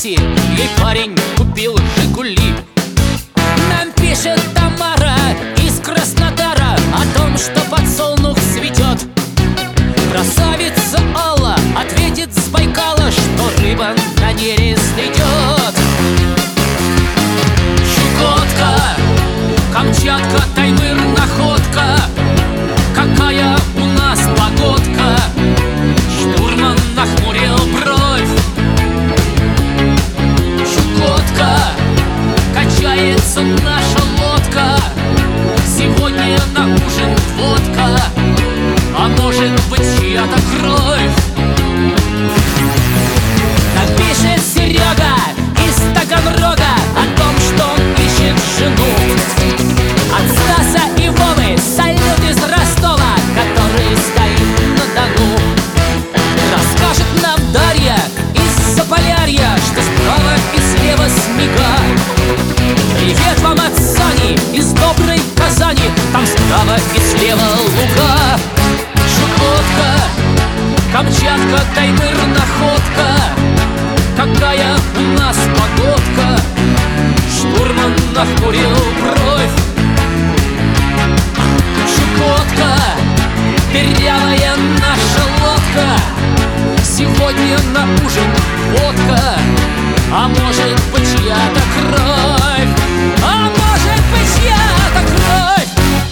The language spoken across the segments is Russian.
работе ей парень купил «Жигули». Нам пишет Тамара из Краснодара о том, что подсолнух цветет. Красавица Алла ответит с Байкала, что рыба на нерест идет. Чукотка, Камчатка, Таймыр, находка. Какая у нас погодка! Штурман нахмурил бровь. Чукотка, качается наша лодка. Сегодня на ужин водка, а может быть чья-то кровь. Напишет Серега из Таганрога о том, что он ищет жену. От Стаса и Вовы салют из Ростова, который стоит на Дону. Расскажет нам Дарья из Заполярья, что справа и слева снега. Привет вам от Сани из доброй Казани, там справа и слева луга. Чукотка, Камчатка, Таймыр, находка. Какая у нас погодка! Штурман нахмурил бровь. Чукотка, дырявая наша лодка. Сегодня на ужин водка, а может быть чья-то кровь. А может быть чья-то кровь.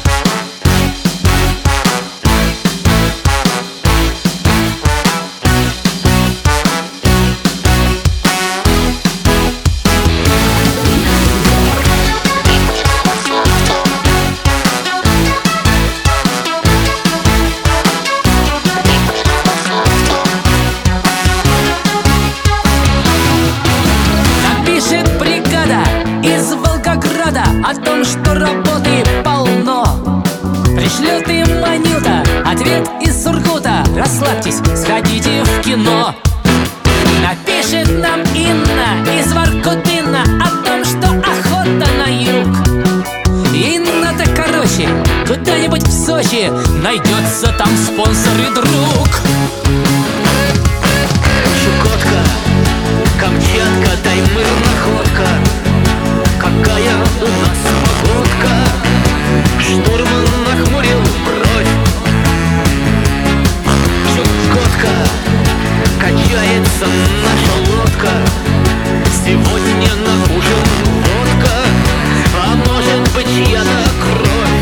О том, что работы полно. Пришлет им Анюта ответ из Сургута: расслабьтесь, сходите в кино. Напишет нам Инна из Воркутына о том, что охота на юг. Инна-то короче, куда-нибудь в Сочи найдется там спонсор и друг. Чукотка, Камчатка, Таймыр, находка. Какая у нас погодка! Штурман нахмурил бровь. Чукотка, качается наша лодка. Сегодня на ужин водка, а может быть чья-то кровь.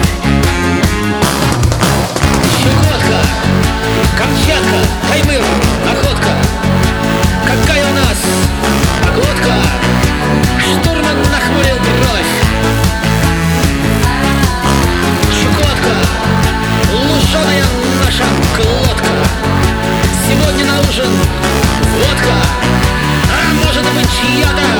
Чукотка, Камчатка, Таймыр, находка. Какая у нас погодка! Штурман нахмурил бровь. Чукотка, луженая наша глотка. Сегодня на ужин водка, а может быть чья-то